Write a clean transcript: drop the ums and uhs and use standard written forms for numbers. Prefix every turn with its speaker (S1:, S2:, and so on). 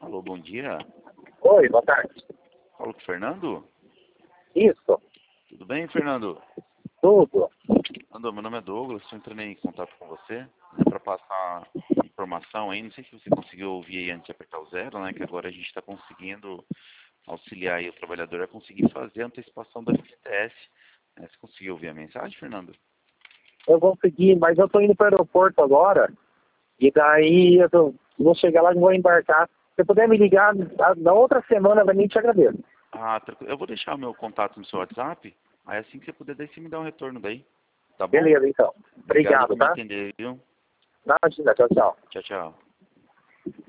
S1: Alô, bom dia.
S2: Oi, boa tarde.
S1: Falo com o Fernando?
S2: Isso,
S1: Tudo bem, Fernando?
S2: tudo.
S1: Fernando, meu nome é Douglas, estou entrando em contato com você, né, para passar informação aí. Não sei se você conseguiu ouvir aí antes de apertar o zero, né? Que agora a gente está conseguindo auxiliar aí o trabalhador a conseguir fazer a antecipação do FGTS. Né? Você conseguiu ouvir a mensagem, Fernando?
S2: Eu consegui, mas eu tô indo para o aeroporto agora. E daí vou chegar lá e vou embarcar. Se você puder me ligar na outra semana, pra mim, te agradeço.
S1: Ah, eu vou deixar o meu contato no seu WhatsApp. Aí assim que você puder, daí você me dá um retorno daí. Tá bom?
S2: Beleza, então.
S1: Obrigado
S2: Obrigado,
S1: por me
S2: tá?
S1: entender, viu?
S2: Imagina, tchau, tchau.
S1: Tchau, tchau.